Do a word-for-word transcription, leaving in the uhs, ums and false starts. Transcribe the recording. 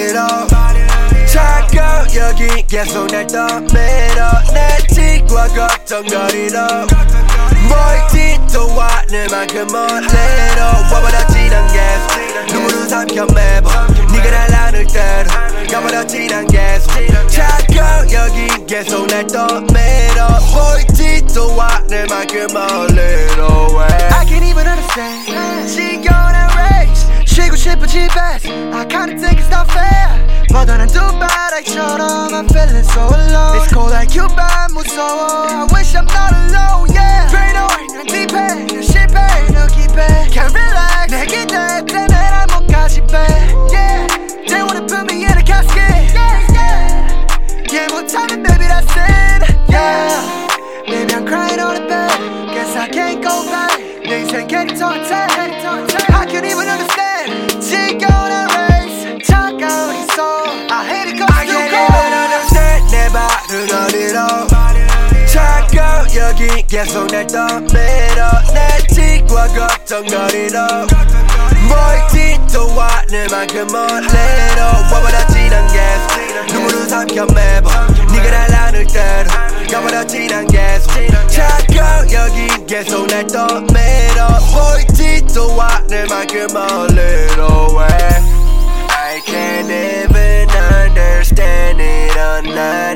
멀리로 자꾸 여기 계속 날 떠밀어 내 치과 걱정거리로 멀티도 않을 만큼 멀리로 와버렸지 난 계속 눈물은 삼켜 매번 네가 날 안을 대로 가버렸지 난 계속 자꾸 여기 계속 날 떠밀어 멀티도 않을 만큼 멀리로 I can't even understand 지겨운 race 쉬고 싶은 집에서 I kinda think it's not fair 뻗어난 두바라기처럼 I'm feeling so alone It's cold like Cuba 무서워 I wish I'm not alone yeah Pain away 난 딥해 난 실패 너 기대 Can't relax 내 기대 때문에 날 못 가지 babe Yeah They wanna put me in a casket Yeah yeah Yeah 못하면 baby that's it Yeah Baby I'm crying on the bed Guess I can't go back 내 인생 캐릭터 같아 I can't even understand 지겨운 race 차가운 이 soul I hate it cause I it's too can't cold even understand 내 발은 어디로 자꾸 여기 계속 날 떠밀어 내 치과 걱정거리로 멀티도 않을 만큼 멀리로 와버렸지 난 계속 눈물은 삼켜 매번 네가 날 안을 대로 가버렸지 난 계속 자꾸 여기 계속 날 떠밀어 멀티도 않을 만큼 멀리로 I can't even understand it all night